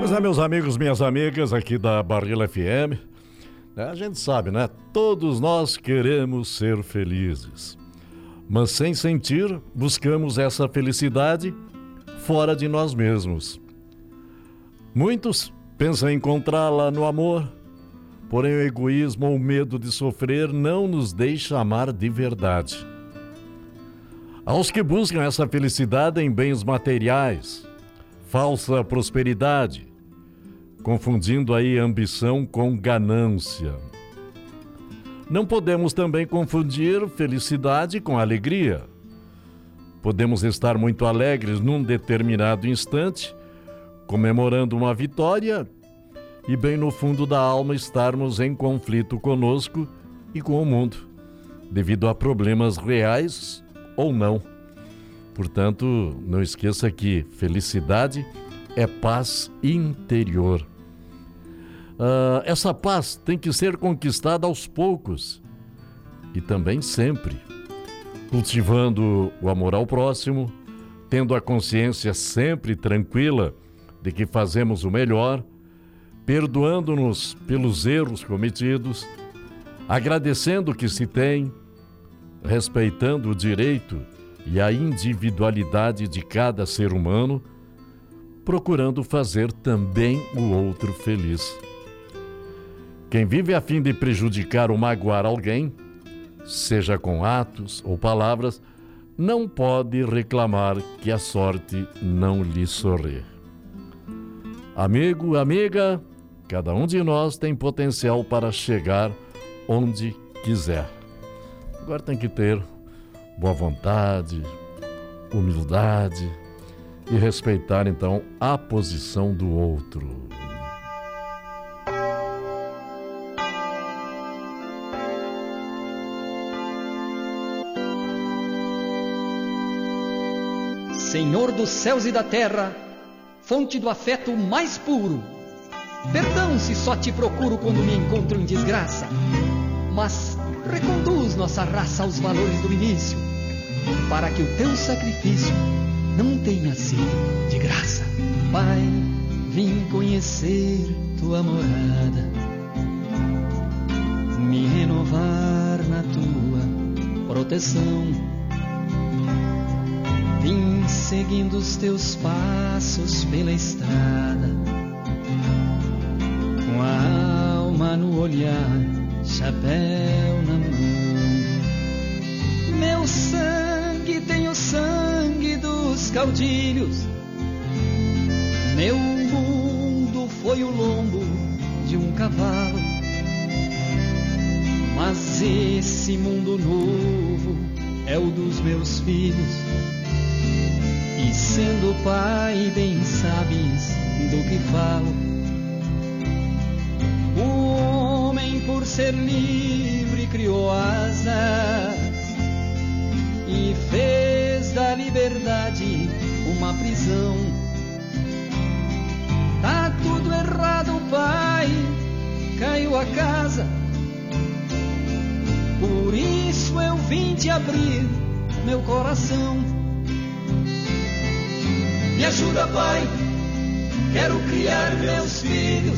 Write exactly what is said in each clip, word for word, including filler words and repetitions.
Pois é, meus amigos, minhas amigas aqui da Barrila F M, a gente sabe, né? Todos nós queremos ser felizes, mas sem sentir, buscamos essa felicidade fora de nós mesmos. Muitos pensam encontrá-la no amor, porém o egoísmo ou o medo de sofrer não nos deixa amar de verdade. Aos que buscam essa felicidade em bens materiais, falsa prosperidade, confundindo aí ambição com ganância. Não podemos também confundir felicidade com alegria. Podemos estar muito alegres num determinado instante, comemorando uma vitória, e bem no fundo da alma estarmos em conflito conosco e com o mundo, devido a problemas reais ou não. Portanto, não esqueça que felicidade é paz interior. Uh, essa paz tem que ser conquistada aos poucos e também sempre, cultivando o amor ao próximo, tendo a consciência sempre tranquila de que fazemos o melhor, perdoando-nos pelos erros cometidos, agradecendo o que se tem, respeitando o direito e a individualidade de cada ser humano, procurando fazer também o outro feliz. Quem vive a fim de prejudicar ou magoar alguém, seja com atos ou palavras, não pode reclamar que a sorte não lhe sorri. Amigo, amiga, cada um de nós tem potencial para chegar onde quiser. Agora tem que ter boa vontade, humildade e respeitar, então, a posição do outro. Senhor dos céus e da terra, fonte do afeto mais puro, perdão se só te procuro quando me encontro em desgraça, mas reconduz nossa raça aos valores do início, para que o teu sacrifício não tenha sido de graça. Pai, vim conhecer tua morada, me renovar na tua proteção. Vim seguindo os teus passos pela estrada, com a alma no olhar, chapéu na mão. Meu sangue tem o sangue dos caudilhos, meu mundo foi o lombo de um cavalo, mas esse mundo novo é o dos meus filhos. E sendo pai, bem sabes do que falo. O homem, por ser livre, criou asas e fez da liberdade uma prisão. Tá tudo errado, pai, caiu a casa. Por isso eu vim te abrir meu coração. Me ajuda, pai, quero criar meus filhos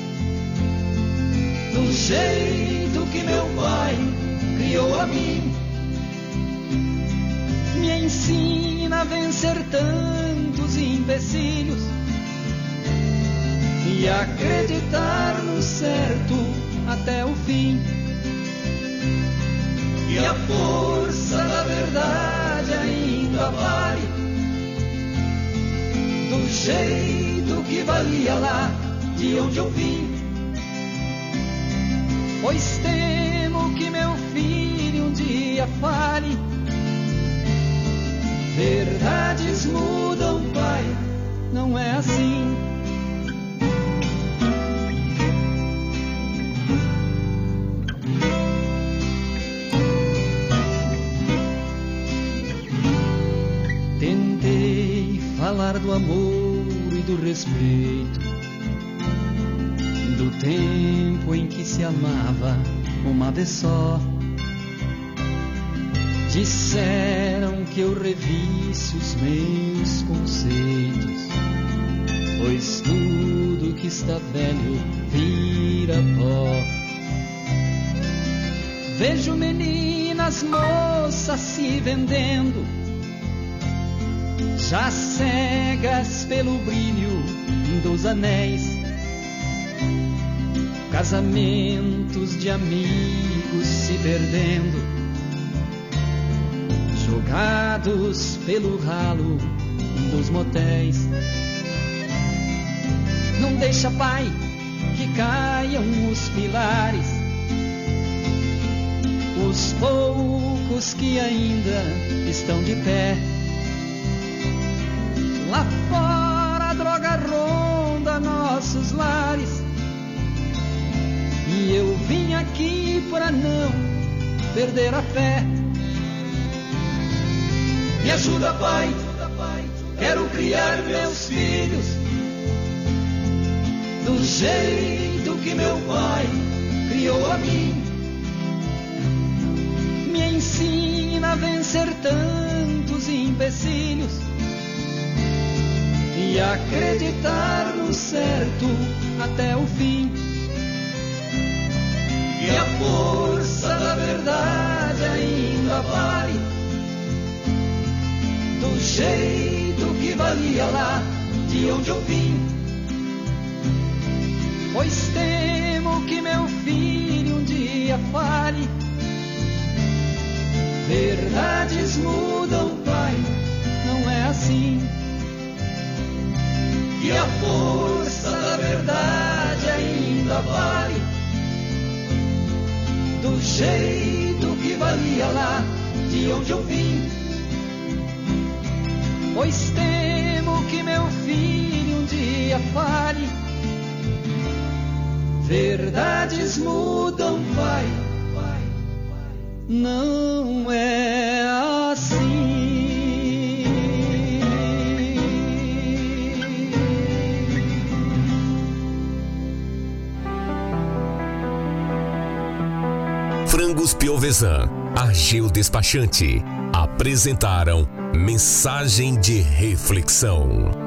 do jeito que meu pai criou a mim. Me ensina a vencer tantos empecilhos e acreditar no certo até o fim. E a força da verdade ainda vale do jeito que valia lá de onde eu vim. Pois temo que meu filho um dia fale. Verdades mudam, pai, não é assim. Tentei falar do amor e do respeito, do tempo em que se amava uma vez só. Disseram que eu revisse os meus conceitos, pois tudo tudo que está velho vira pó. Vejo meninas, moças se vendendo, já cegas pelo brilho dos anéis. Casamentos de amigos se perdendo, jogados pelo ralo dos motéis. Não deixa, pai, que caiam os pilares, os poucos que ainda estão de pé. Lá fora a droga ronda nossos lares, e eu vim aqui pra não perder a fé. Me ajuda, pai, quero criar meus filhos do jeito que meu pai criou a mim. Me ensina a vencer tantos empecilhos e acreditar no certo até o fim. E a força da verdade ainda vale do jeito que valia lá de onde eu vim. Pois temo que meu filho um dia fale. Verdades mudam, pai, não é assim. E a força da verdade ainda vale do jeito que valia lá de onde eu vim. Pois temo que meu filho um dia fale. Verdades mudam, pai, pai, pai, não é assim. Frangos Piovesan, Ageu Despachante apresentaram Mensagem de Reflexão.